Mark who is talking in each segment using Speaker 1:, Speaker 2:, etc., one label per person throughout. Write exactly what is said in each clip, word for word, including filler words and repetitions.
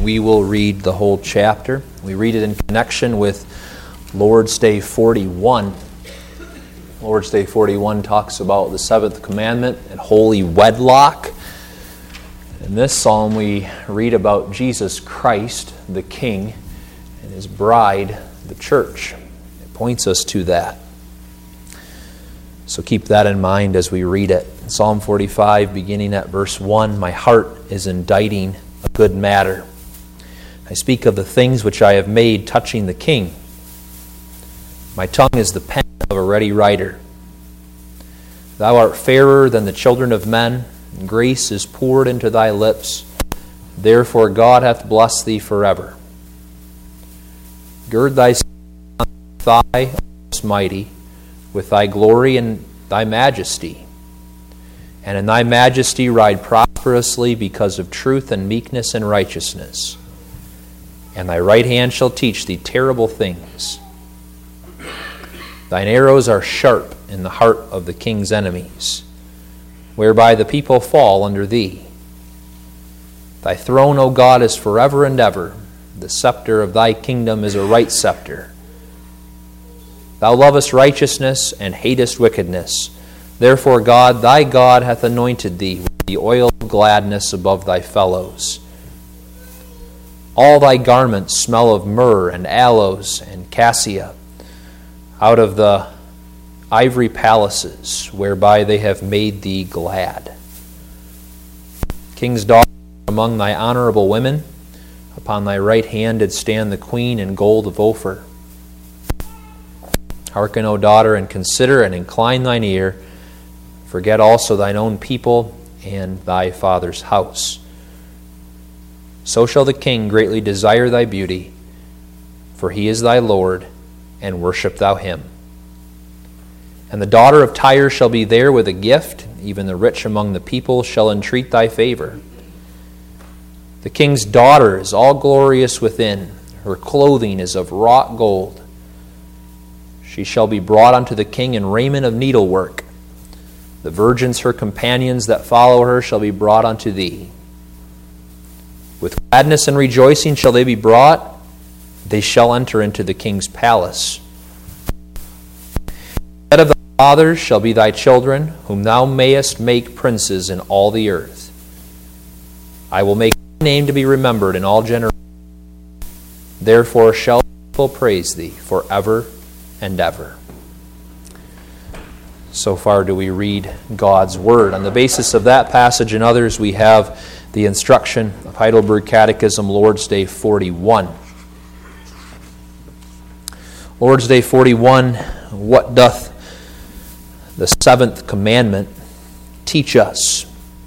Speaker 1: We will read the whole chapter. We read it in connection with Lord's Day forty-one. Lord's Day forty-one talks about the seventh commandment and holy wedlock. In this psalm we read about Jesus Christ, the King, and His bride, the church. It points us to that. So keep that in mind as we read it. Psalm forty-five, beginning at verse one, my heart is inditing a good matter. I speak of the things which I have made touching the King. My tongue is the pen of a ready writer. Thou art fairer than the children of men, and grace is poured into thy lips. Therefore God hath blessed thee forever. Gird thyself on thy thigh, most mighty, with thy glory and thy majesty. And in thy majesty ride prosperously because of truth and meekness and righteousness. And thy right hand shall teach thee terrible things. Thine arrows are sharp in the heart of the king's enemies, whereby the people fall under thee. Thy throne, O God, is forever and ever. The scepter of thy kingdom is a right scepter. Thou lovest righteousness and hatest wickedness. Therefore God, thy God, hath anointed thee with the oil of gladness above thy fellows. All thy garments smell of myrrh and aloes and cassia, out of the ivory palaces whereby they have made thee glad. King's daughter among thy honorable women, upon thy right hand did stand the queen in gold of Ophir. Hearken, O daughter, and consider, and incline thine ear. Forget also thine own people and thy father's house. So shall the king greatly desire thy beauty, for he is thy Lord, and worship thou him. And the daughter of Tyre shall be there with a gift, even the rich among the people shall entreat thy favor. The king's daughter is all glorious within, her clothing is of wrought gold. She shall be brought unto the king in raiment of needlework. The virgins, her companions that follow her, shall be brought unto thee. With gladness and rejoicing shall they be brought. They shall enter into the king's palace. The head of thy fathers shall be thy children, whom thou mayest make princes in all the earth. I will make thy name to be remembered in all generations. Therefore shall people praise thee forever and ever. So far do we read God's Word. On the basis of that passage and others, we have the instruction of Heidelberg Catechism, Lord's Day forty-one. Lord's Day forty-one, what doth the seventh commandment teach us?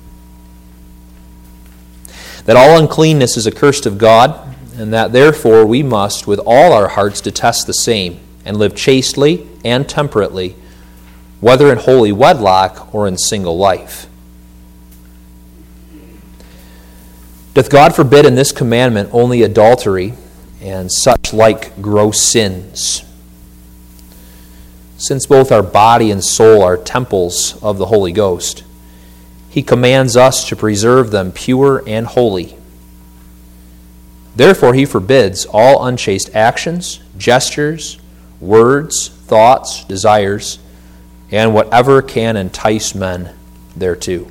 Speaker 1: That all uncleanness is accursed of God, and that therefore we must with all our hearts detest the same, and live chastely and temperately, whether in holy wedlock or in single life. Doth God forbid in this commandment only adultery and such like gross sins? Since both our body and soul are temples of the Holy Ghost, He commands us to preserve them pure and holy. Therefore He forbids all unchaste actions, gestures, words, thoughts, desires, and whatever can entice men thereto.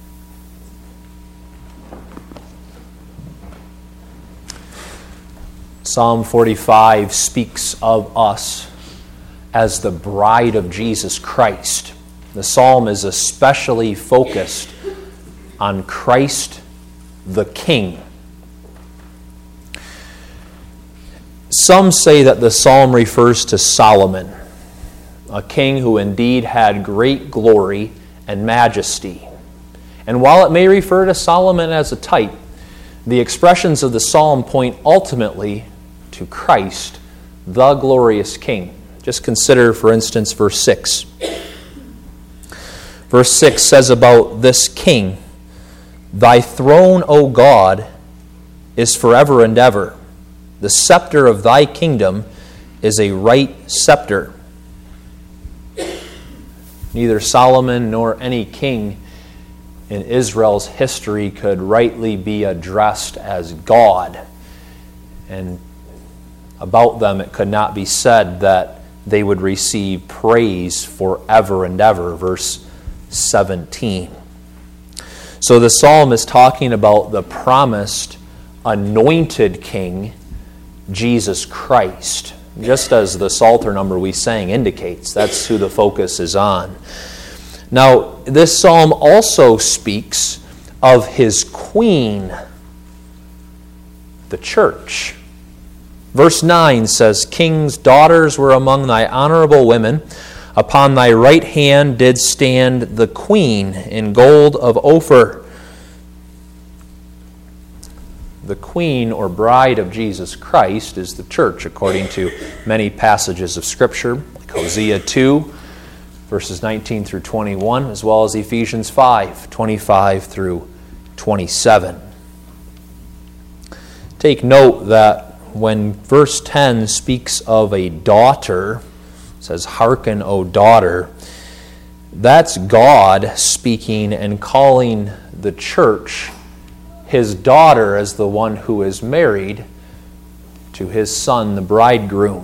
Speaker 1: Psalm forty-five speaks of us as the bride of Jesus Christ. The psalm is especially focused on Christ the King. Some say that the psalm refers to Solomon, a king who indeed had great glory and majesty. And while it may refer to Solomon as a type, the expressions of the psalm point ultimately to Christ, the glorious King. Just consider, for instance, verse six. Verse six says about this King, Thy throne, O God, is forever and ever. The scepter of thy kingdom is a right scepter. Neither Solomon nor any king in Israel's history could rightly be addressed as God. And about them it could not be said that they would receive praise forever and ever. Verse seventeen. So the psalm is talking about the promised anointed king, Jesus Christ. Just as the Psalter number we sang indicates, that's who the focus is on. Now, this psalm also speaks of his queen, the church. Verse nine says, King's daughters were among thy honorable women. Upon thy right hand did stand the queen in gold of Ophir. The queen or bride of Jesus Christ is the church, according to many passages of Scripture, like Hosea two, verses nineteen through twenty-one, as well as Ephesians five, twenty-five through twenty-seven. Take note that when verse ten speaks of a daughter, it says, Hearken, O daughter, that's God speaking and calling the church his daughter as the one who is married to his son, the bridegroom.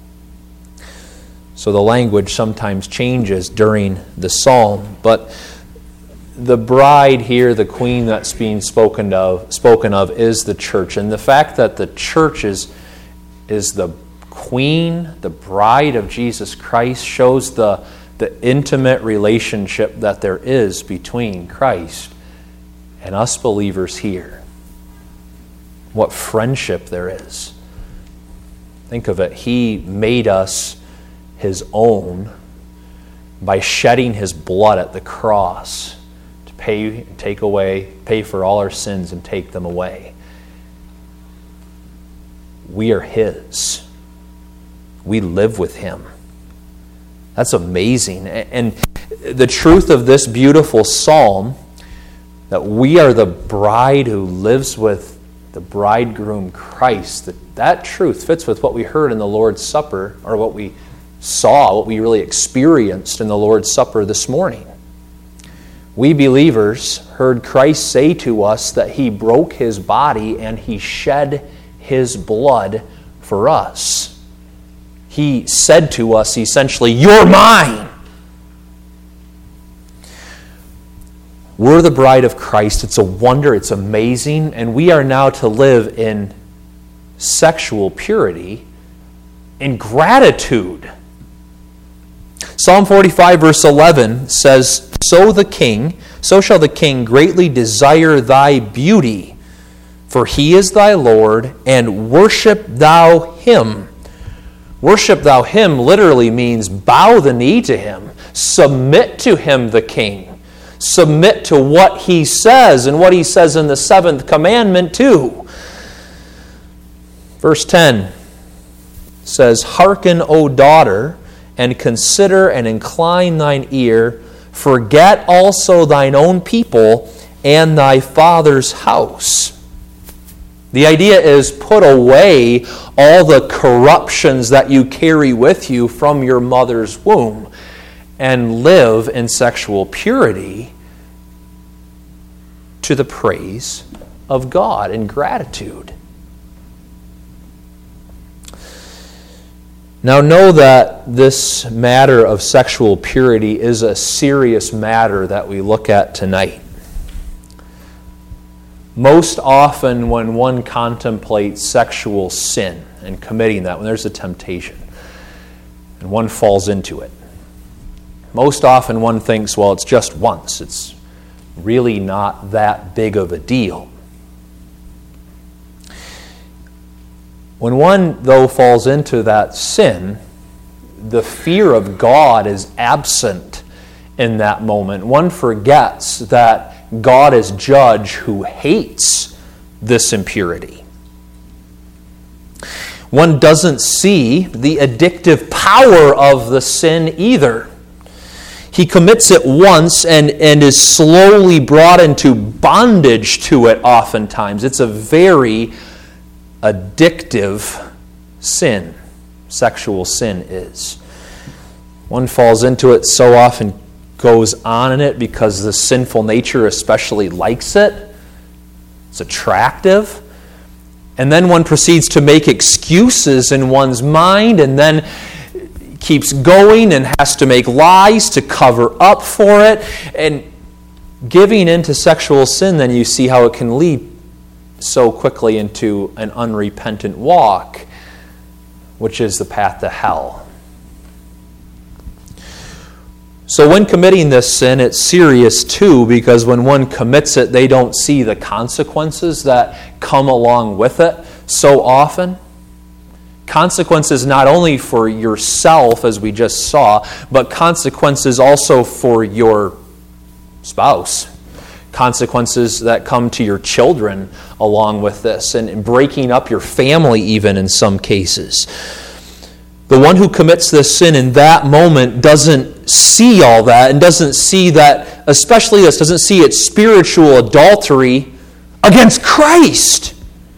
Speaker 1: So the language sometimes changes during the psalm, but the bride here, the queen that's being spoken of, spoken of is the church. And the fact that the church is, is the queen, the bride of Jesus Christ, shows the, the intimate relationship that there is between Christ and us believers here. What friendship there is. Think of it. He made us his own by shedding his blood at the cross to pay, take away, pay for all our sins and take them away. We are his. We live with him. That's amazing. And the truth of this beautiful psalm, that we are the bride who lives with the bridegroom Christ, that, that truth fits with what we heard in the Lord's Supper, or what we saw, what we really experienced in the Lord's Supper this morning. We believers heard Christ say to us that he broke his body and he shed his blood for us. He said to us essentially, "You're mine." We're the bride of Christ. It's a wonder. It's amazing. And we are now to live in sexual purity, in gratitude. Psalm forty-five verse eleven says, So the king, so shall the king greatly desire thy beauty, for he is thy Lord, and worship thou him. Worship thou him literally means bow the knee to him. Submit to him, the king. Submit to what he says, and what he says in the seventh commandment too. Verse ten says, Hearken, O daughter, and consider and incline thine ear. Forget also thine own people and thy father's house. The idea is put away all the corruptions that you carry with you from your mother's womb and live in sexual purity to the praise of God in gratitude. Now know that this matter of sexual purity is a serious matter that we look at tonight. Most often when one contemplates sexual sin and committing that, when there's a temptation and one falls into it, most often one thinks, well, it's just once. It's really not that big of a deal. When one, though, falls into that sin, the fear of God is absent in that moment. One forgets that God is judge who hates this impurity. One doesn't see the addictive power of the sin either. He commits it once and, and is slowly brought into bondage to it oftentimes. It's a very addictive sin. Sexual sin is. One falls into it so often goes on in it because the sinful nature especially likes it. It's attractive. And then one proceeds to make excuses in one's mind and then keeps going and has to make lies to cover up for it. And giving into sexual sin, then you see how it can lead so quickly into an unrepentant walk, which is the path to hell. So when committing this sin, it's serious too, because when one commits it, they don't see the consequences that come along with it so often. Consequences not only for yourself, as we just saw, but consequences also for your spouse. Consequences that come to your children along with this, and breaking up your family even in some cases. The one who commits this sin in that moment doesn't see all that, and doesn't see that, especially this, doesn't see its spiritual adultery against Christ.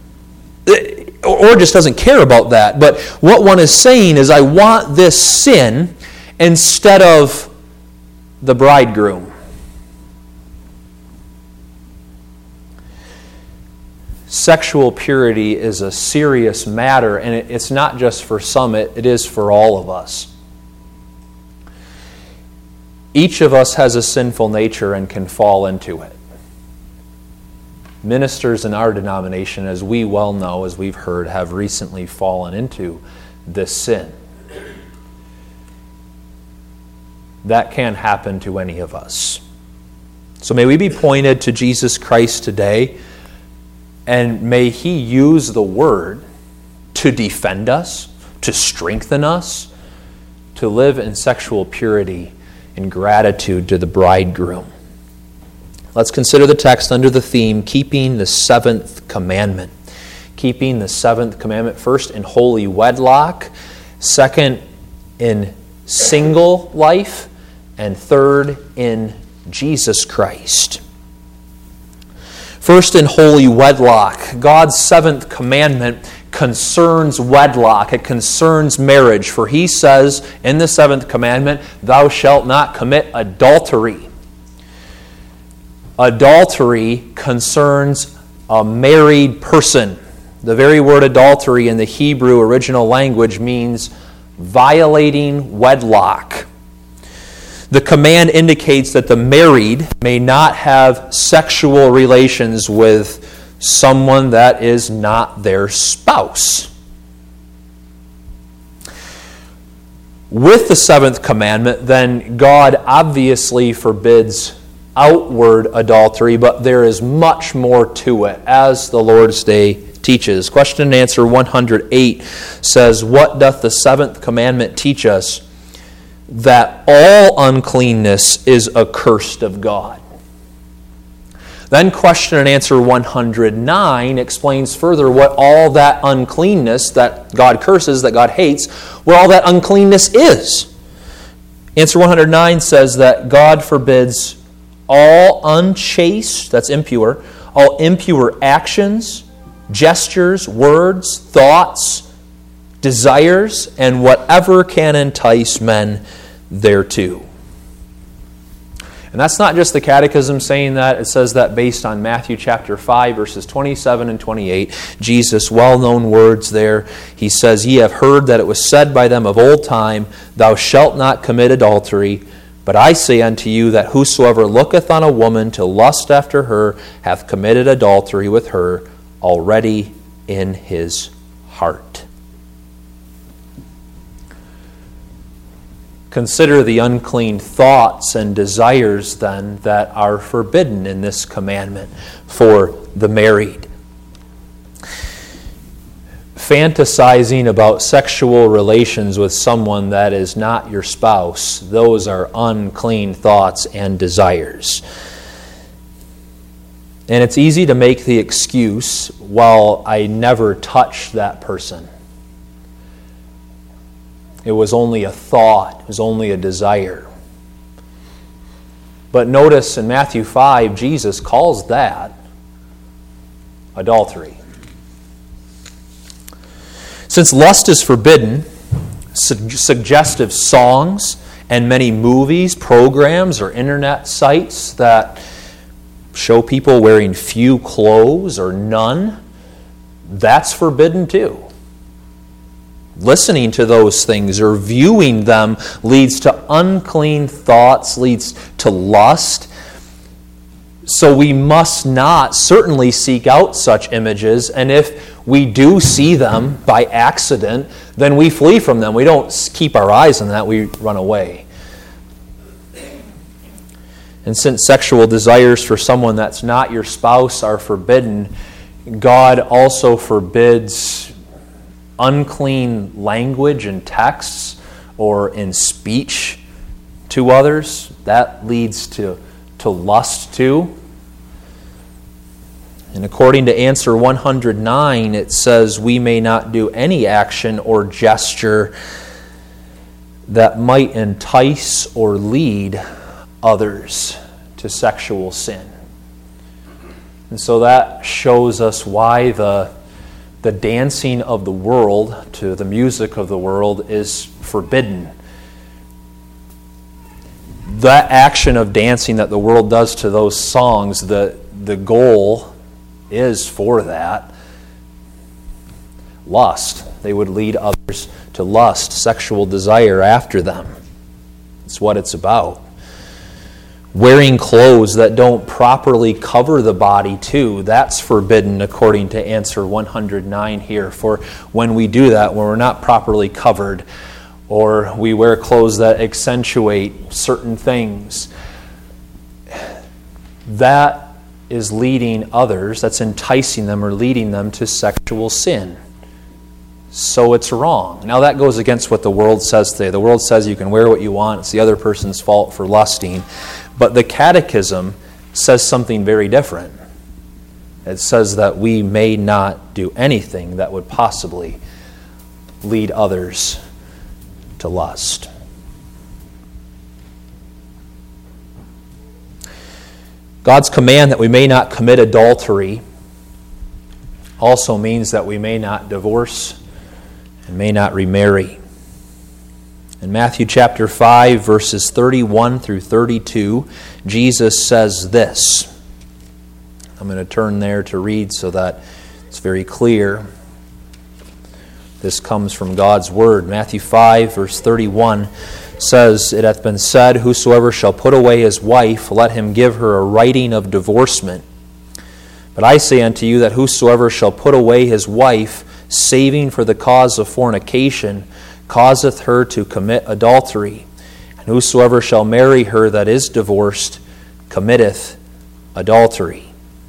Speaker 1: Or just doesn't care about that. But what one is saying is, I want this sin instead of the bridegroom. Sexual purity is a serious matter, and it's not just for some, it, it is for all of us. Each of us has a sinful nature and can fall into it. Ministers in our denomination, as we well know, as we've heard, have recently fallen into this sin. That can happen to any of us. So may we be pointed to Jesus Christ today, and may He use the Word to defend us, to strengthen us, to live in sexual purity and gratitude to the bridegroom. Let's consider the text under the theme, keeping the seventh commandment. Keeping the seventh commandment, first in holy wedlock, second in single life, and third in Jesus Christ. First in holy wedlock. God's seventh commandment concerns wedlock. It concerns marriage. For He says in the seventh commandment, thou shalt not commit adultery. Adultery concerns a married person. The very word adultery in the Hebrew original language means violating wedlock. The command indicates that the married may not have sexual relations with someone that is not their spouse. With the seventh commandment, then God obviously forbids outward adultery, but there is much more to it, as the Lord's Day teaches. Question and answer one hundred eight says, what doth the seventh commandment teach us? That all uncleanness is accursed of God. Then question and answer one hundred nine explains further what all that uncleanness that God curses, that God hates, what all that uncleanness is. Answer one hundred nine says that God forbids all unchaste, that's impure, all impure actions, gestures, words, thoughts, desires, and whatever can entice men thereto. And that's not just the Catechism saying that. It says that based on Matthew chapter five, verses twenty-seven and twenty-eight. Jesus' well-known words there. He says, ye have heard that it was said by them of old time, thou shalt not commit adultery. But I say unto you that whosoever looketh on a woman to lust after her hath committed adultery with her already in his heart. Consider the unclean thoughts and desires, then, that are forbidden in this commandment for the married. Fantasizing about sexual relations with someone that is not your spouse, those are unclean thoughts and desires. And it's easy to make the excuse, well, I never touched that person. It was only a thought. It was only a desire. But notice in Matthew five, Jesus calls that adultery. Since lust is forbidden, su- suggestive songs and many movies, programs, or internet sites that show people wearing few clothes or none, that's forbidden too. Listening to those things or viewing them leads to unclean thoughts, leads to lust. So we must not certainly seek out such images, and if we do see them by accident, then we flee from them. We don't keep our eyes on that, we run away. And since sexual desires for someone that's not your spouse are forbidden, God also forbids unclean language in texts or in speech to others. That leads to, to lust too. And according to answer one hundred nine, it says we may not do any action or gesture that might entice or lead others to sexual sin. And so that shows us why the The dancing of the world to the music of the world is forbidden. That action of dancing that the world does to those songs, the, the goal is for that. Lust. They would lead others to lust, sexual desire after them. It's what it's about. Wearing clothes that don't properly cover the body too, that's forbidden according to answer one hundred nine here. For when we do that, when we're not properly covered, or we wear clothes that accentuate certain things, that is leading others, that's enticing them or leading them to sexual sin. So it's wrong. Now that goes against what the world says today. The world says you can wear what you want, it's the other person's fault for lusting. But the Catechism says something very different. It says that we may not do anything that would possibly lead others to lust. God's command that we may not commit adultery also means that we may not divorce and may not remarry. In Matthew chapter five, verses thirty-one through thirty-two, Jesus says this. I'm going to turn there to read so that it's very clear. This comes from God's Word. Matthew five, verse thirty-one says, "It hath been said, Whosoever shall put away his wife, let him give her a writing of divorcement. But I say unto you that whosoever shall put away his wife, saving for the cause of fornication, causeth her to commit adultery. And whosoever shall marry her that is divorced, committeth adultery."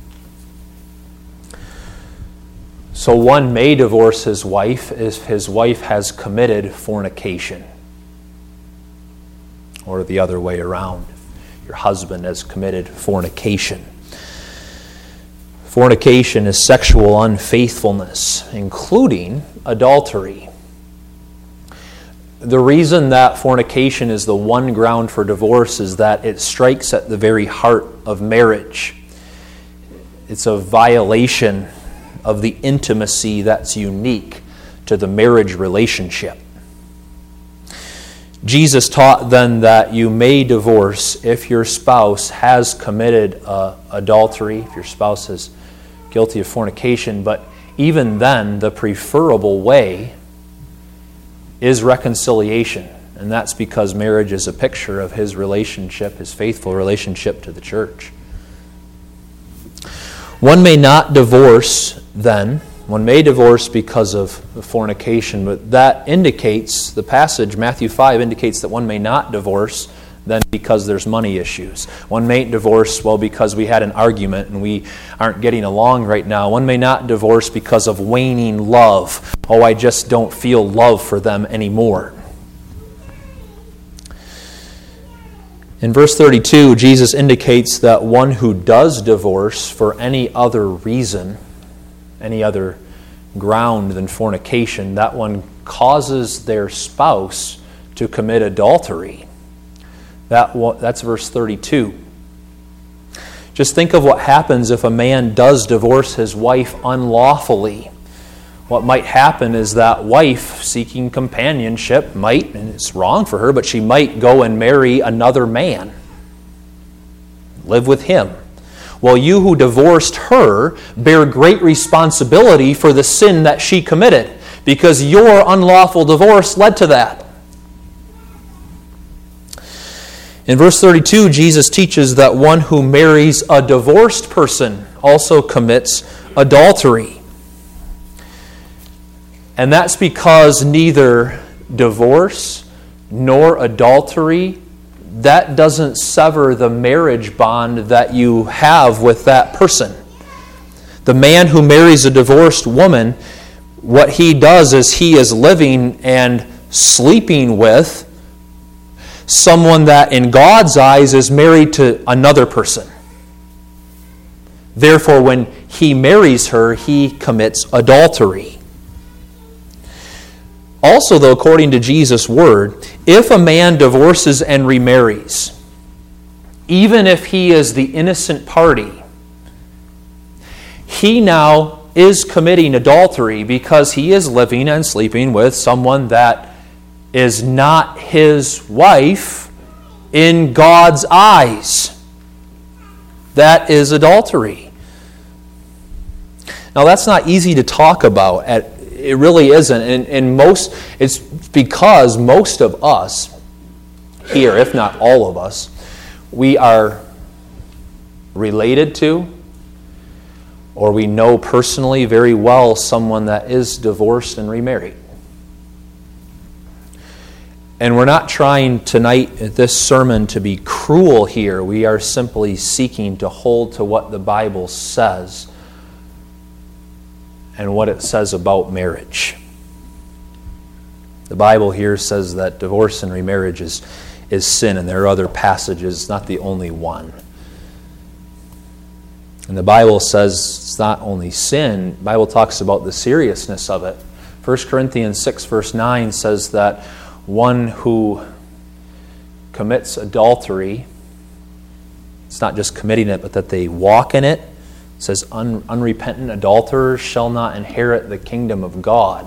Speaker 1: So one may divorce his wife if his wife has committed fornication. Or the other way around, if your husband has committed fornication. Fornication is sexual unfaithfulness, including adultery. The reason that fornication is the one ground for divorce is that it strikes at the very heart of marriage. It's a violation of the intimacy that's unique to the marriage relationship. Jesus taught then that you may divorce if your spouse has committed uh, adultery, if your spouse is guilty of fornication, but even then the preferable way is reconciliation. And that's because marriage is a picture of his relationship, his faithful relationship to the church. One may not divorce then. One may divorce because of fornication, but that indicates, the passage, Matthew five, indicates that one may not divorce then because there's money issues. One may divorce, well, because we had an argument and we aren't getting along right now. One may not divorce because of waning love. Oh, I just don't feel love for them anymore. In verse thirty-two, Jesus indicates that one who does divorce for any other reason, any other ground than fornication, that one causes their spouse to commit adultery. That, that's verse thirty-two. Just think of what happens if a man does divorce his wife unlawfully. what might happen is that wife seeking companionship might, and it's wrong for her, but she might go and marry another man. Live with him. Well, you who divorced her bear great responsibility for the sin that she committed, because your unlawful divorce led to that. In verse thirty-two, Jesus teaches that one who marries a divorced person also commits adultery. And that's because neither divorce nor adultery, that doesn't sever the marriage bond that you have with that person. The man who marries a divorced woman, what he does is he is living and sleeping with someone that in God's eyes is married to another person. Therefore, when he marries her, he commits adultery. Also, though, according to Jesus' word, if a man divorces and remarries, even if he is the innocent party, he now is committing adultery because he is living and sleeping with someone that is not his wife in God's eyes. That is adultery. Now, that's not easy to talk about. At, it really isn't. And, and most, it's because most of us here, if not all of us, we are related to, or we know personally very well someone that is divorced and remarried. And we're not trying tonight at this sermon to be cruel here. We are simply seeking to hold to what the Bible says and what it says about marriage. The Bible here says that divorce and remarriage is, is sin, and there are other passages, not the only one. And the Bible says it's not only sin, the Bible talks about the seriousness of it. First Corinthians six verse nine says that one who commits adultery, it's not just committing it, but that they walk in it. It says, Un- unrepentant adulterers shall not inherit the kingdom of God.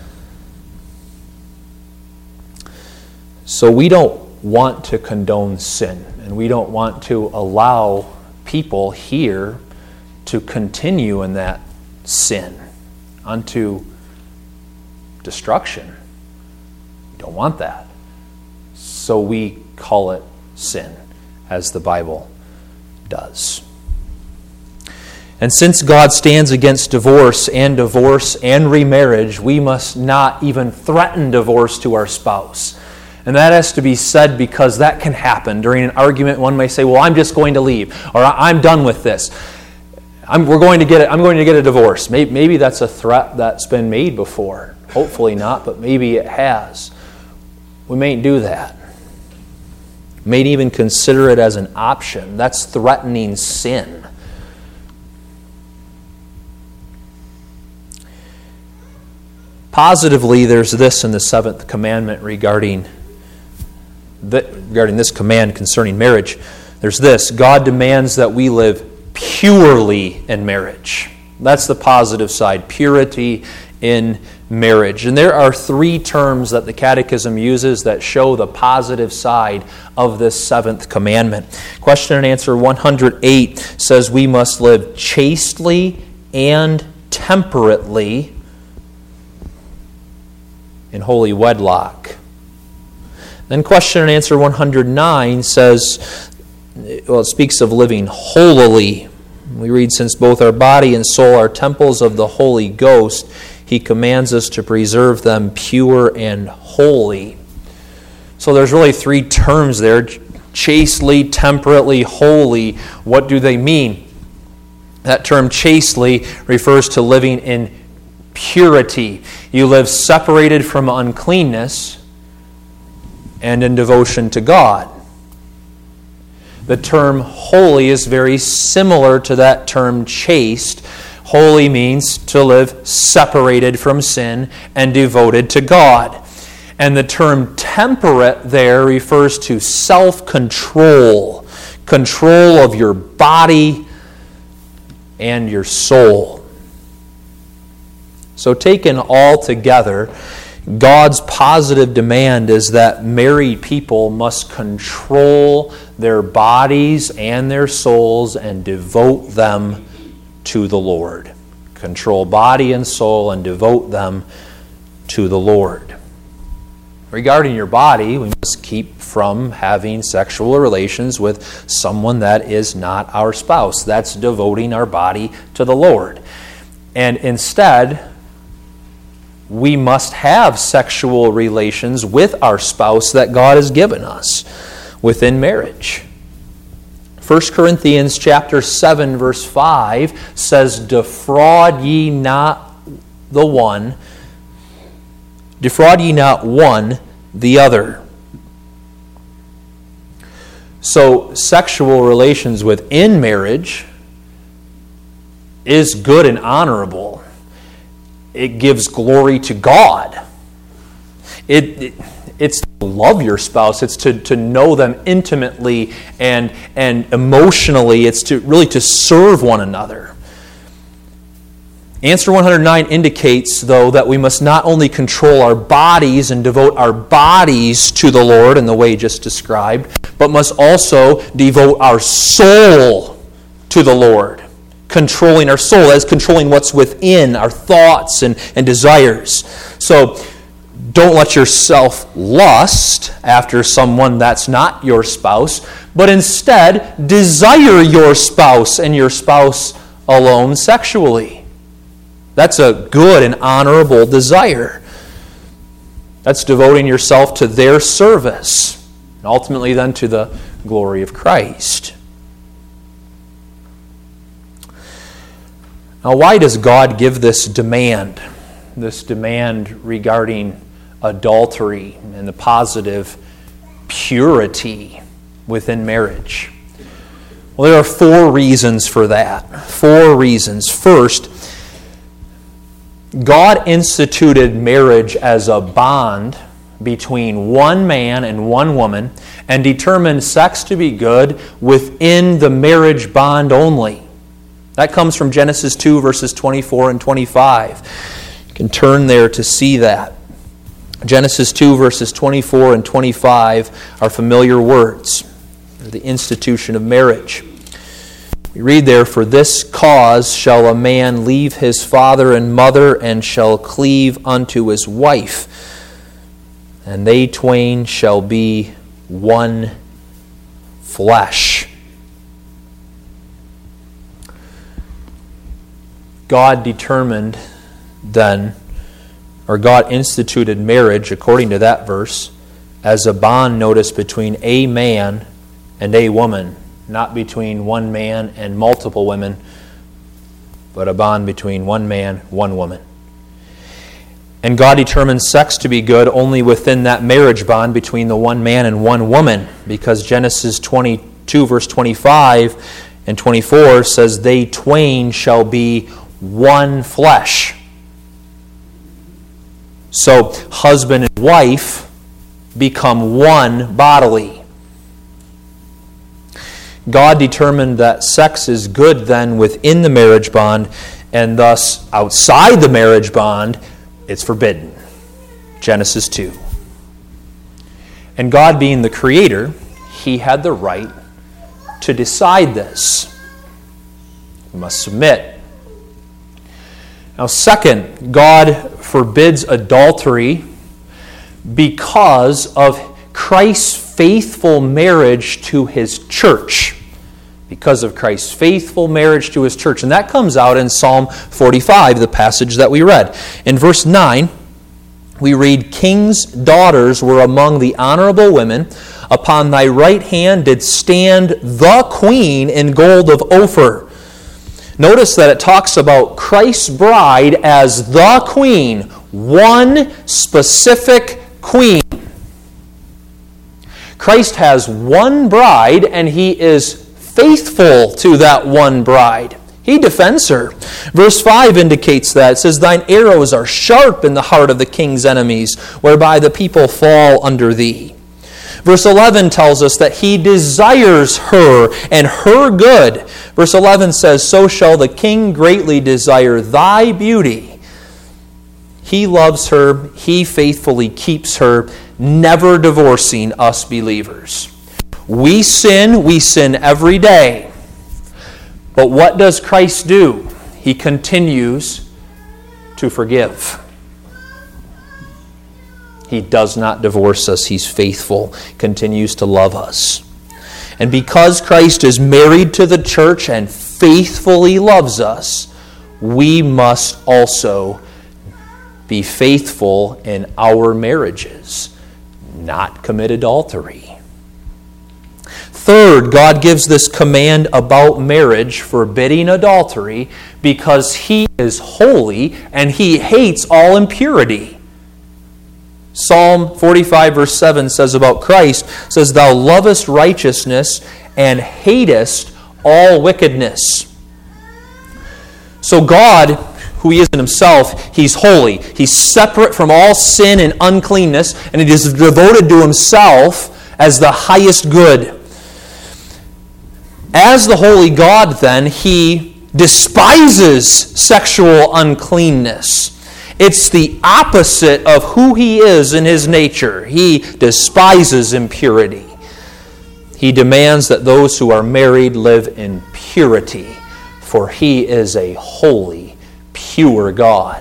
Speaker 1: So we don't want to condone sin, and we don't want to allow people here to continue in that sin unto destruction. We don't want that. So we call it sin, as the Bible does. And since God stands against divorce and divorce and remarriage, we must not even threaten divorce to our spouse. And that has to be said because that can happen. During an argument, one may say, well, I'm just going to leave, or I'm done with this. I'm, we're going to get it, I'm going to get a divorce. Maybe, maybe that's a threat that's been made before. Hopefully not, but maybe it has. We mayn't do that. We may even consider it as an option. That's threatening sin. Positively, there's this in the seventh commandment regarding the, regarding this command concerning marriage. There's this: God demands that we live purely in marriage. That's the positive side, purity in marriage. And there are three terms that the Catechism uses that show the positive side of this seventh commandment. Question and answer one hundred eight says we must live chastely and temperately in holy wedlock. Then question and answer one hundred nine says, well, it speaks of living holily. We read, since both our body and soul are temples of the Holy Ghost, He commands us to preserve them pure and holy. So there's really three terms there: chastely, temperately, holy. What do they mean? That term chastely refers to living in purity. You live separated from uncleanness and in devotion to God. The term holy is very similar to that term chaste. Holy means to live separated from sin and devoted to God. And the term temperate there refers to self-control, control of your body and your soul. So taken all together, God's positive demand is that married people must control their bodies and their souls and devote them to the Lord. Control body and soul and devote them to the Lord. Regarding your body, we must keep from having sexual relations with someone that is not our spouse. That's devoting our body to the Lord. And instead, we must have sexual relations with our spouse that God has given us within marriage. First Corinthians chapter seven, verse five says, "Defraud ye not the one, defraud ye not one the other." So sexual relations within marriage is good and honorable. It gives glory to God. It, it it's to love your spouse. It's to, to know them intimately and and emotionally. It's to really to serve one another. Answer one hundred nine indicates, though, that we must not only control our bodies and devote our bodies to the Lord in the way just described, but must also devote our soul to the Lord. Controlling our soul, as controlling what's within, our thoughts and, and desires. So, don't let yourself lust after someone that's not your spouse, but instead desire your spouse and your spouse alone sexually. That's a good and honorable desire. That's devoting yourself to their service, and ultimately then to the glory of Christ. Now, why does God give this demand, this demand regarding adultery and the positive purity within marriage? Well, there are four reasons for that. Four reasons. First, God instituted marriage as a bond between one man and one woman and determined sex to be good within the marriage bond only. That comes from Genesis two, verses twenty-four and twenty-five. You can turn there to see that. Genesis two, verses twenty-four and twenty-five are familiar words. They're the institution of marriage. We read there, "For this cause shall a man leave his father and mother, and shall cleave unto his wife, and they twain shall be one flesh." God determined then, or God instituted marriage, according to that verse, as a bond, notice, between a man and a woman. Not between one man and multiple women, but a bond between one man, one woman. And God determined sex to be good only within that marriage bond between the one man and one woman, because Genesis twenty-two, verse twenty-five and twenty-four says, "They twain shall be one flesh." So husband and wife become one bodily. God determined that sex is good then within the marriage bond, and thus outside the marriage bond it's forbidden. Genesis two. And God, being the creator, He had the right to decide this. We must submit. Now, second, God forbids adultery because of Christ's faithful marriage to His church. Because of Christ's faithful marriage to His church. And that comes out in Psalm forty-five, the passage that we read. In verse nine, we read, "Kings' daughters were among the honorable women. Upon thy right hand did stand the queen in gold of Ophir." Notice that it talks about Christ's bride as the queen, one specific queen. Christ has one bride, and He is faithful to that one bride. He defends her. Verse five indicates that. It says, "Thine arrows are sharp in the heart of the king's enemies, whereby the people fall under thee." Verse eleven tells us that He desires her and her good. Verse eleven says, "So shall the king greatly desire thy beauty." He loves her. He faithfully keeps her, never divorcing us believers. We sin. We sin every day. But what does Christ do? He continues to forgive. He does not divorce us. He's faithful, continues to love us. And because Christ is married to the church and faithfully loves us, we must also be faithful in our marriages, not commit adultery. Third, God gives this command about marriage, forbidding adultery, because He is holy and He hates all impurity. Psalm forty-five verse seven says about Christ, says, "Thou lovest righteousness and hatest all wickedness." So God, who He is in Himself, He's holy. He's separate from all sin and uncleanness, and He is devoted to Himself as the highest good. As the holy God, then, He despises sexual uncleanness. It's the opposite of who He is in His nature. He despises impurity. He demands that those who are married live in purity, for He is a holy, pure God.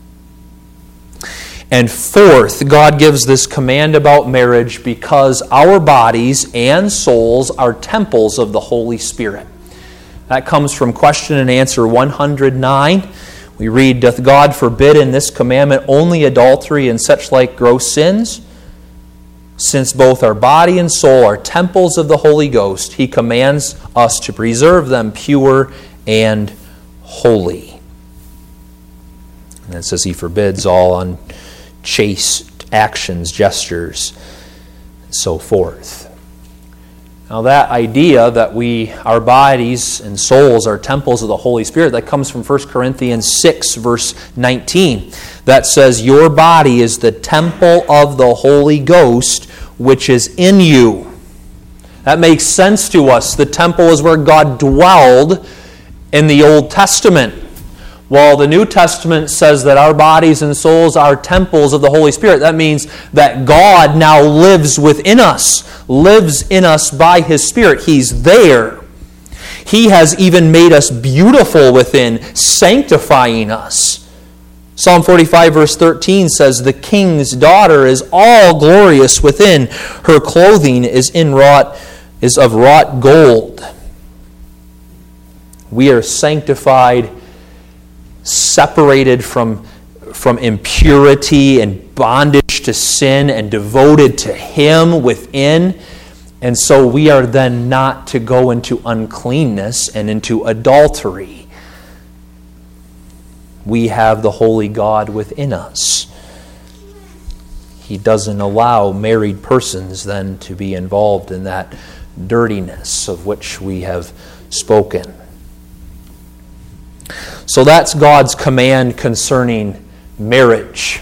Speaker 1: And fourth, God gives this command about marriage because our bodies and souls are temples of the Holy Spirit. That comes from question and answer one hundred nine. We read, "Doth God forbid in this commandment only adultery and such like gross sins? Since both our body and soul are temples of the Holy Ghost, He commands us to preserve them pure and holy." And it says He forbids all unchaste actions, gestures, and so forth. Now that idea that we, our bodies and souls are temples of the Holy Spirit, that comes from First Corinthians six, verse nineteen. That says, "Your body is the temple of the Holy Ghost, which is in you." That makes sense to us. The temple is where God dwelled in the Old Testament. While the New Testament says that our bodies and souls are temples of the Holy Spirit, that means that God now lives within us, lives in us by His Spirit. He's there. He has even made us beautiful within, sanctifying us. Psalm forty-five verse thirteen says, "The king's daughter is all glorious within. Her clothing is in wrought, is of wrought gold." We are sanctified, separated from, from impurity and bondage to sin and devoted to Him within. And so we are then not to go into uncleanness and into adultery. We have the holy God within us. He doesn't allow married persons then to be involved in that dirtiness of which we have spoken. So that's God's command concerning marriage.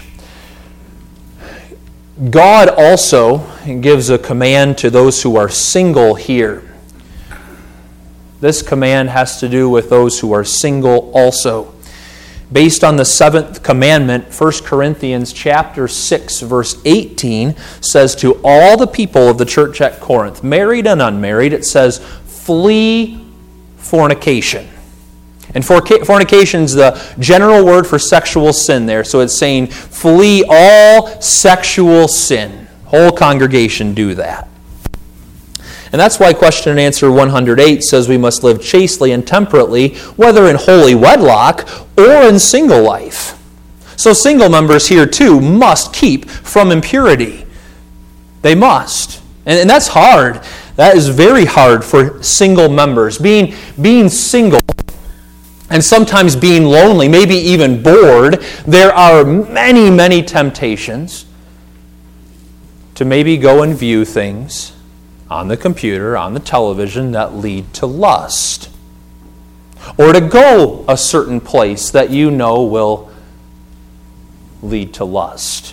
Speaker 1: God also gives a command to those who are single here. This command has to do with those who are single also. Based on the seventh commandment, First Corinthians chapter six, verse eighteen says to all the people of the church at Corinth, married and unmarried, it says, "Flee fornication." And fornication is the general word for sexual sin there. So it's saying, flee all sexual sin. Whole congregation do that. And that's why question and answer one hundred eight says we must live chastely and temperately, whether in holy wedlock or in single life. So single members here too must keep from impurity. They must. And, and that's hard. That is very hard for single members. Being, being single and sometimes being lonely, maybe even bored, there are many, many temptations to maybe go and view things on the computer, on the television, that lead to lust. Or to go a certain place that you know will lead to lust.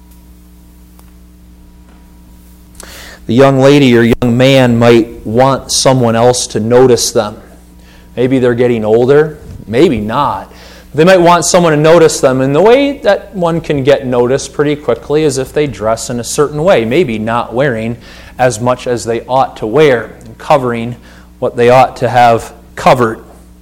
Speaker 1: The young lady or young man might want someone else to notice them. Maybe they're getting older, maybe not. They might want someone to notice them, and the way that one can get noticed pretty quickly is if they dress in a certain way, maybe not wearing as much as they ought to wear, and covering what they ought to have covered.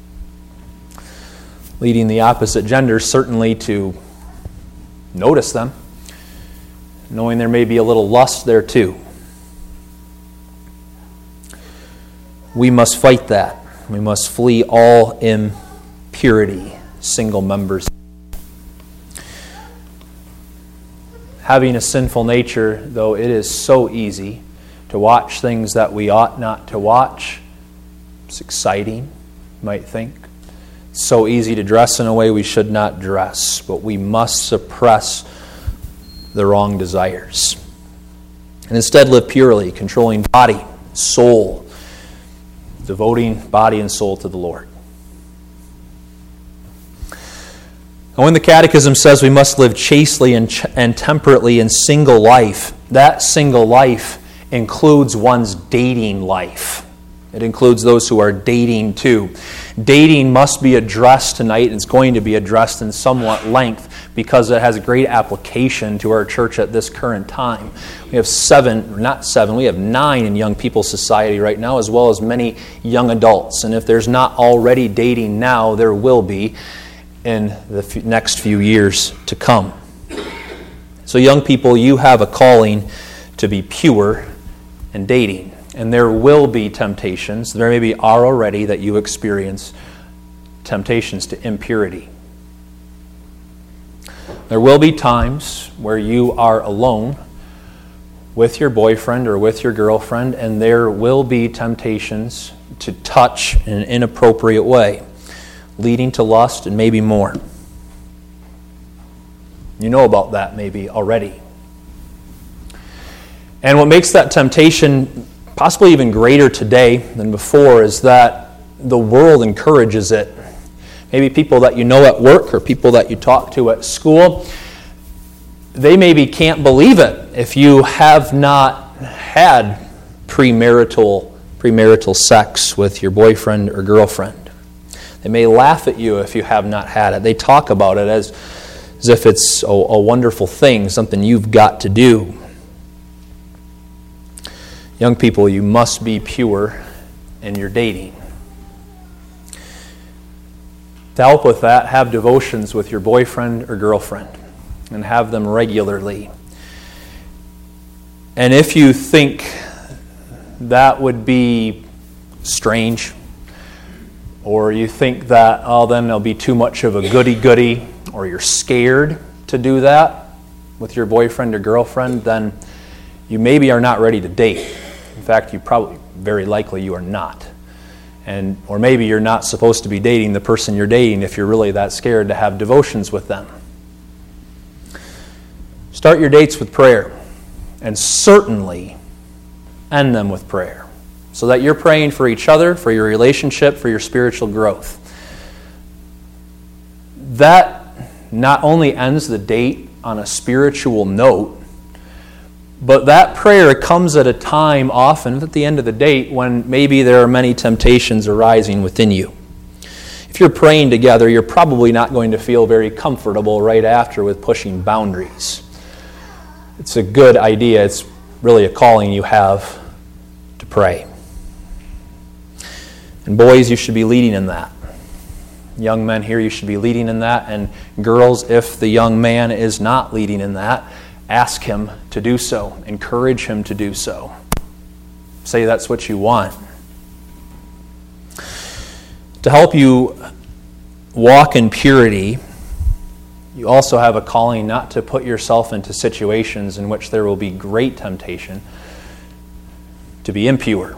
Speaker 1: Leading the opposite gender certainly to notice them, knowing there may be a little lust there too. We must fight that. We must flee all impurity, single members. Having a sinful nature, though, it is so easy to watch things that we ought not to watch. It's exciting, you might think. It's so easy to dress in a way we should not dress, but we must suppress the wrong desires. And instead live purely, controlling body, soul, devoting body and soul to the Lord. And when the Catechism says we must live chastely and, ch- and temperately in single life, that single life includes one's dating life. It includes those who are dating too. Dating must be addressed tonight, and it's going to be addressed in somewhat length because it has great application to our church at this current time. We have seven, not seven, we have nine in Young People's Society right now, as well as many young adults. And if there's not already dating now, there will be in the f- next few years to come. So young people, you have a calling to be pure in dating. And there will be temptations. There maybe are already that you experience temptations to impurity. There will be times where you are alone with your boyfriend or with your girlfriend, and there will be temptations to touch in an inappropriate way, leading to lust and maybe more. You know about that maybe already. And what makes that temptation possibly even greater today than before is that the world encourages it. Maybe people that you know at work or people that you talk to at school, they maybe can't believe it if you have not had premarital, premarital sex with your boyfriend or girlfriend. They may laugh at you if you have not had it. They talk about it as, as if it's a, a wonderful thing, something you've got to do. Young people, you must be pure in your dating. To help with that, have devotions with your boyfriend or girlfriend and have them regularly. And if you think that would be strange, or you think that, oh, then there'll be too much of a goody-goody, or you're scared to do that with your boyfriend or girlfriend, then you maybe are not ready to date. In fact, you probably, very likely, you are not. And or maybe you're not supposed to be dating the person you're dating if you're really that scared to have devotions with them. Start your dates with prayer, and certainly end them with prayer, so that you're praying for each other, for your relationship, for your spiritual growth. That not only ends the date on a spiritual note, but that prayer comes at a time often at the end of the date when maybe there are many temptations arising within you. If you're praying together, you're probably not going to feel very comfortable right after with pushing boundaries. It's a good idea. It's really a calling you have to pray. And boys, you should be leading in that. Young men here, you should be leading in that. And girls, if the young man is not leading in that, ask him to do so. Encourage him to do so. Say that's what you want. To help you walk in purity, you also have a calling not to put yourself into situations in which there will be great temptation to be impure.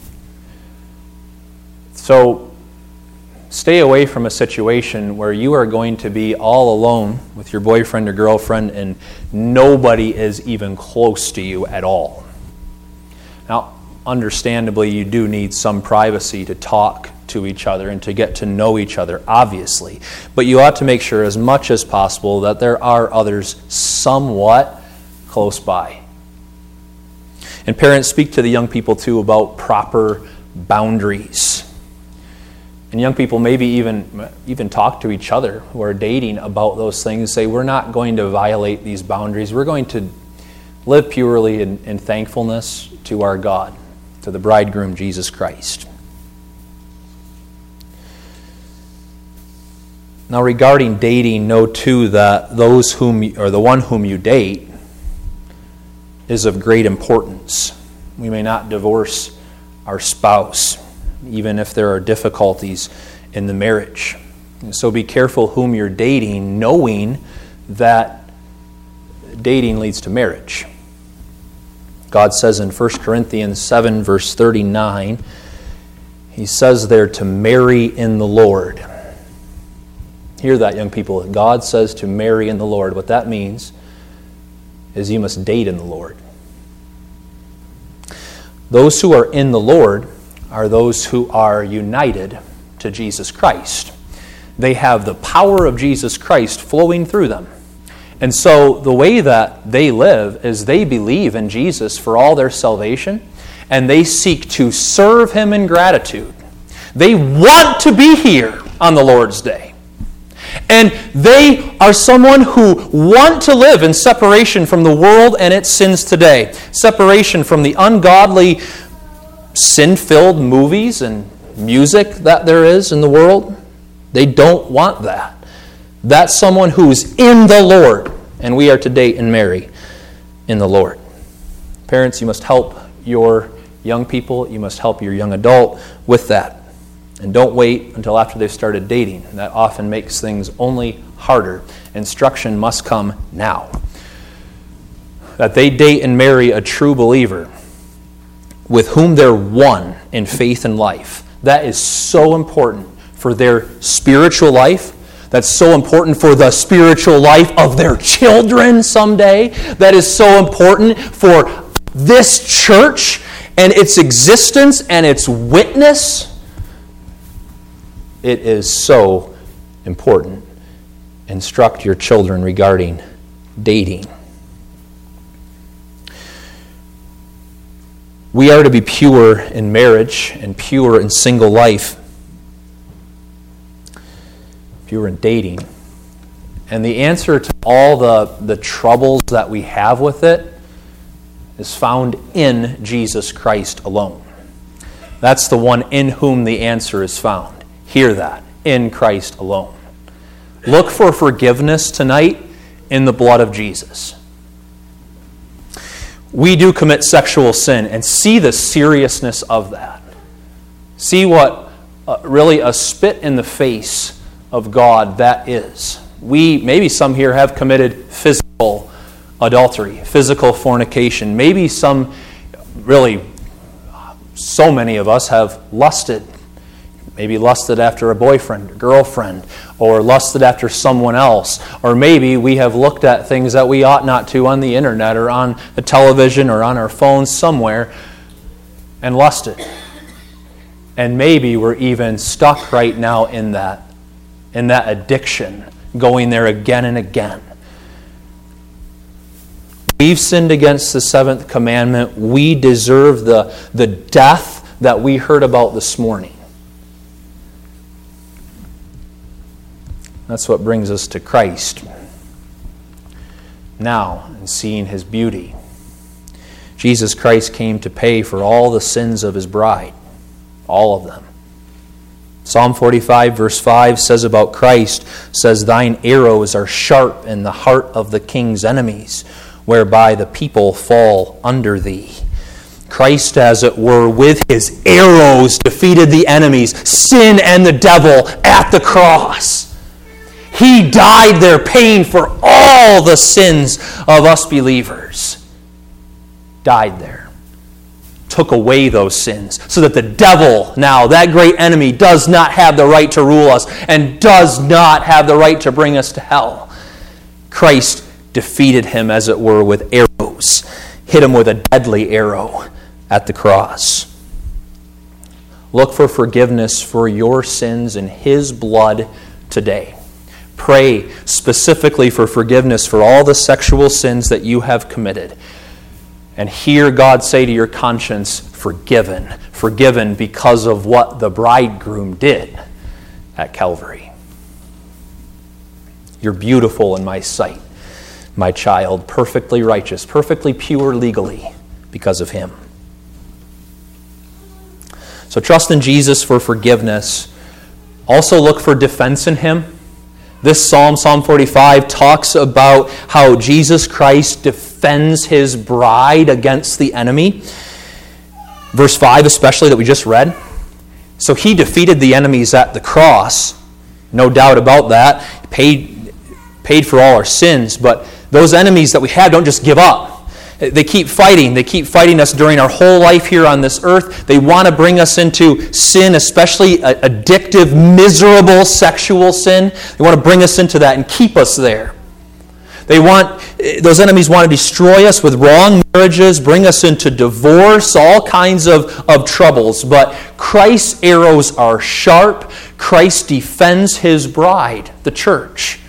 Speaker 1: So stay away from a situation where you are going to be all alone with your boyfriend or girlfriend and nobody is even close to you at all. Now, understandably, you do need some privacy to talk to each other and to get to know each other, obviously. But you ought to make sure as much as possible that there are others somewhat close by. And parents, speak to the young people too about proper boundaries.
Speaker 2: And young people maybe even even talk to each other who are dating about those things. Say, we're not going to violate these boundaries. We're going to live purely in, in thankfulness to our God, to the bridegroom, Jesus Christ. Now, regarding dating, know too that those whom you, or the one whom you date is of great importance. We may not divorce our spouse, even if there are difficulties in the marriage. And so be careful whom you're dating, knowing that dating leads to marriage. God says in First Corinthians seven, verse thirty-nine, He says there to marry in the Lord. Hear that, young people. God says to marry in the Lord. What that means is you must date in the Lord. Those who are in the Lord are those who are united to Jesus Christ. They have the power of Jesus Christ flowing through them. And so the way that they live is they believe in Jesus for all their salvation, and they seek to serve Him in gratitude. They want to be here on the Lord's day. And they are someone who want to live in separation from the world and its sins today. Separation from the ungodly, sin-filled movies and music that there is in the world. They don't want that. That's someone who's in the Lord. And we are to date and marry in the Lord. Parents, you must help your young people. You must help your young adult with that. And don't wait until after they've started dating. That often makes things only harder. Instruction must come now. That they date and marry a true believer with whom they're one in faith and life. That is so important for their spiritual life. That's so important for the spiritual life of their children someday. That is so important for this church and its existence and its witness. It is so important. Instruct your children regarding dating. We are to be pure in marriage and pure in single life. Pure in dating. And the answer to all the, the troubles that we have with it is found in Jesus Christ alone. That's the one in whom the answer is found. Hear that. In Christ alone. Look for forgiveness tonight in the blood of Jesus. We do commit sexual sin, and see the seriousness of that. See what uh, really a spit in the face of God that is. We, maybe some here have committed physical adultery, physical fornication. Maybe some, really, so many of us have lusted. Maybe lusted after a boyfriend or girlfriend, or lusted after someone else. Or maybe we have looked at things that we ought not to on the internet or on the television or on our phones somewhere and lusted. And maybe we're even stuck right now in that, in that addiction, going there again and again. We've sinned against the seventh commandment. We deserve the, the death that we heard about this morning. That's what brings us to Christ. Now, and seeing His beauty. Jesus Christ came to pay for all the sins of His bride. All of them. Psalm forty-five verse five says about Christ, says, "Thine arrows are sharp in the heart of the king's enemies, whereby the people fall under thee." Christ, as it were, with His arrows defeated the enemies, sin and the devil, at the cross. He died there paying for all the sins of us believers. Died there. Took away those sins so that the devil now, that great enemy, does not have the right to rule us and does not have the right to bring us to hell. Christ defeated him, as it were, with arrows. Hit him with a deadly arrow at the cross. Look for forgiveness for your sins in His blood today. Pray specifically for forgiveness for all the sexual sins that you have committed. And hear God say to your conscience, forgiven. Forgiven because of what the bridegroom did. at Calvary. You're beautiful in my sight, my child, perfectly righteous, perfectly pure legally because of him. So trust in Jesus for forgiveness. Also look for defense in him. This Psalm, Psalm forty-five, talks about how Jesus Christ defends his bride against the enemy. Verse five especially that we just read. So he defeated the enemies at the cross. No doubt about that. Paid, paid for all our sins. But those enemies that we have don't just give up. They keep fighting. They keep fighting us during our whole life here on this earth. They want to bring us into sin, especially addictive, miserable sexual sin. They want to bring us into that and keep us there. They want, those enemies want to destroy us with wrong marriages, bring us into divorce, all kinds of, of troubles. But Christ's arrows are sharp. Christ defends his bride, the church.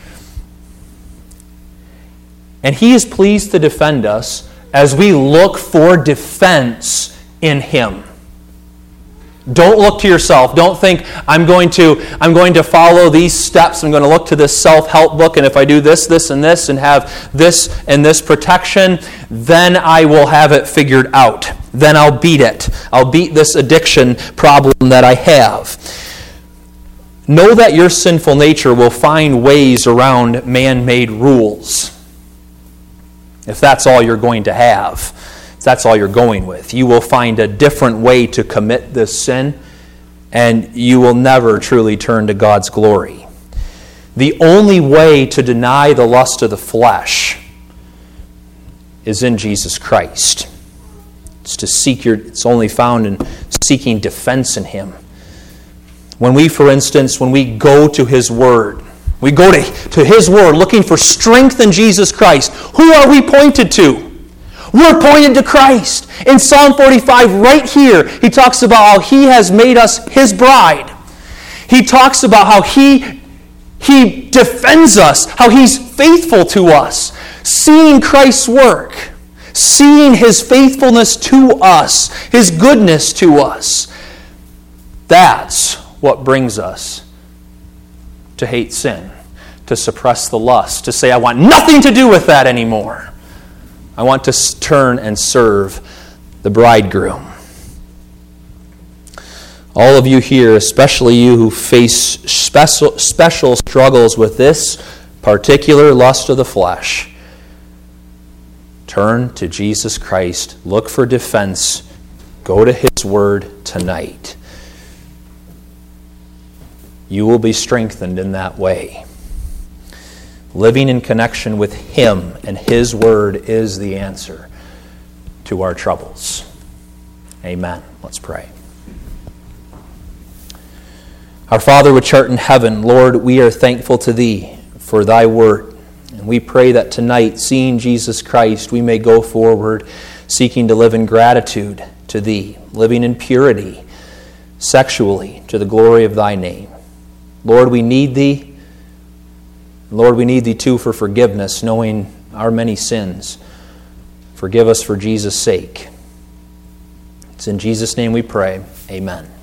Speaker 2: And he is pleased to defend us as we look for defense in him. Don't look to yourself. Don't think, I'm going to, I'm going to follow these steps. I'm going to look to this self-help book, and if I do this, this, and this, and have this and this protection, then I will have it figured out. Then I'll beat it. I'll beat this addiction problem that I have. Know that your sinful nature will find ways around man-made rules. If that's all you're going to have, if that's all you're going with, you will find a different way to commit this sin, and you will never truly turn to God's glory. The only way to deny the lust of the flesh is in Jesus Christ. It's to seek your, it's only found in seeking defense in him. When we, for instance, when we go to his word, we go to, to his word looking for strength in Jesus Christ. Who are we pointed to? We're pointed to Christ. In Psalm forty-five, right here, he talks about how he has made us his bride. He talks about how he, he defends us, how he's faithful to us. Seeing Christ's work, seeing his faithfulness to us, his goodness to us, that's what brings us to hate sin, to suppress the lust, to say, I want nothing to do with that anymore. I want to turn and serve the bridegroom. All of you here, especially you who face special, special struggles with this particular lust of the flesh, turn to Jesus Christ. Look for defense. Go to his word tonight. You will be strengthened in that way. Living in connection with him and his word is the answer to our troubles. Amen. Let's pray. Our Father which art in heaven, Lord, we are thankful to thee for thy word. And we pray that tonight, seeing Jesus Christ, we may go forward seeking to live in gratitude to thee, living in purity, sexually, to the glory of thy name. Lord, we need thee. Lord, we need thee too for forgiveness, knowing our many sins. Forgive us for Jesus' sake. It's in Jesus' name we pray. Amen.